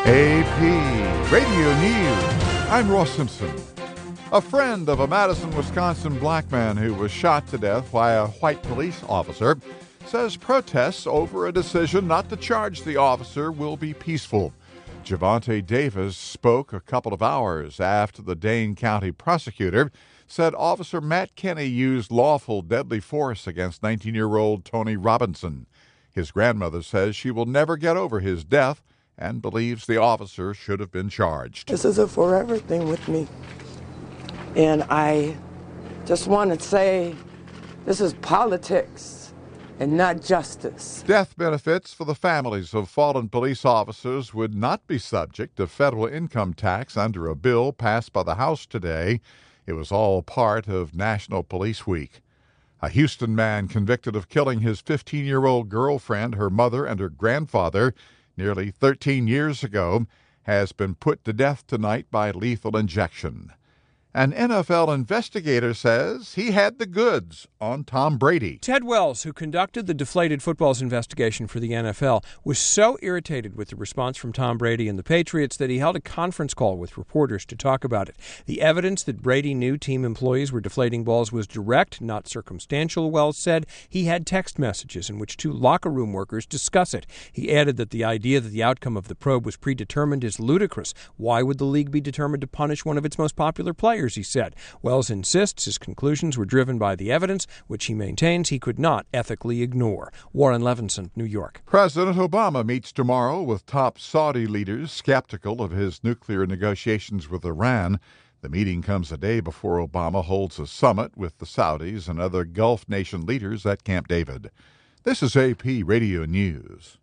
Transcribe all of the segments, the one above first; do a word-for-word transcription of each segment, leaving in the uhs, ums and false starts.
A P Radio News. I'm Ross Simpson. A friend of a Madison, Wisconsin black man who was shot to death by a white police officer says protests over a decision not to charge the officer will be peaceful. Javante Davis spoke a couple of hours after the Dane County prosecutor said Officer Matt Kenny used lawful deadly force against nineteen-year-old Tony Robinson. His grandmother says she will never get over his death and believes the officer should have been charged. This is a forever thing with me. And I just want to say this is politics and not justice. Death benefits for the families of fallen police officers would not be subject to federal income tax under a bill passed by the House today. It was all part of National Police Week. A Houston man convicted of killing his fifteen-year-old girlfriend, her mother, and her grandfather nearly thirteen years ago has been put to death tonight by lethal injection. An N F L investigator says he had the goods on Tom Brady. Ted Wells, who conducted the deflated footballs investigation for the N F L, was so irritated with the response from Tom Brady and the Patriots that he held a conference call with reporters to talk about it. The evidence that Brady knew team employees were deflating balls was direct, not circumstantial, Wells said. He had text messages in which two locker room workers discuss it. He added that the idea that the outcome of the probe was predetermined is ludicrous. Why would the league be determined to punish one of its most popular players, he said. Wells insists his conclusions were driven by the evidence, which he maintains he could not ethically ignore. Warren Levinson, New York. President Obama meets tomorrow with top Saudi leaders skeptical of his nuclear negotiations with Iran. The meeting comes a day before Obama holds a summit with the Saudis and other Gulf nation leaders at Camp David. This is A P Radio News.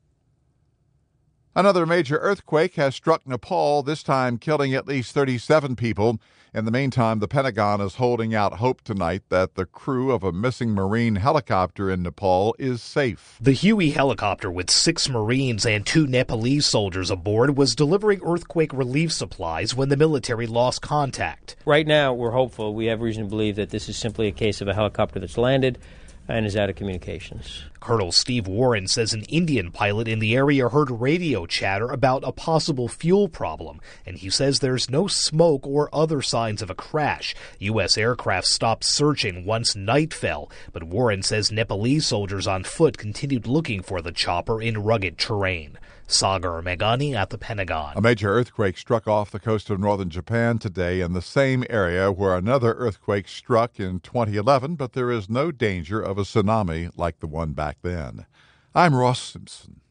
Another major earthquake has struck Nepal, this time killing at least thirty-seven people. In the meantime, the Pentagon is holding out hope tonight that the crew of a missing Marine helicopter in Nepal is safe. The Huey helicopter with six Marines and two Nepalese soldiers aboard was delivering earthquake relief supplies when the military lost contact. Right now, we're hopeful. We have reason to believe that this is simply a case of a helicopter that's landed and is out of communications. Colonel Steve Warren says an Indian pilot in the area heard radio chatter about a possible fuel problem, and he says there's no smoke or other signs of a crash. U S aircraft stopped searching once night fell, but Warren says Nepalese soldiers on foot continued looking for the chopper in rugged terrain. Sagar Meghani at the Pentagon. A major earthquake struck off the coast of northern Japan today in the same area where another earthquake struck in twenty eleven, but there is no danger of a tsunami like the one back then. I'm Ross Simpson.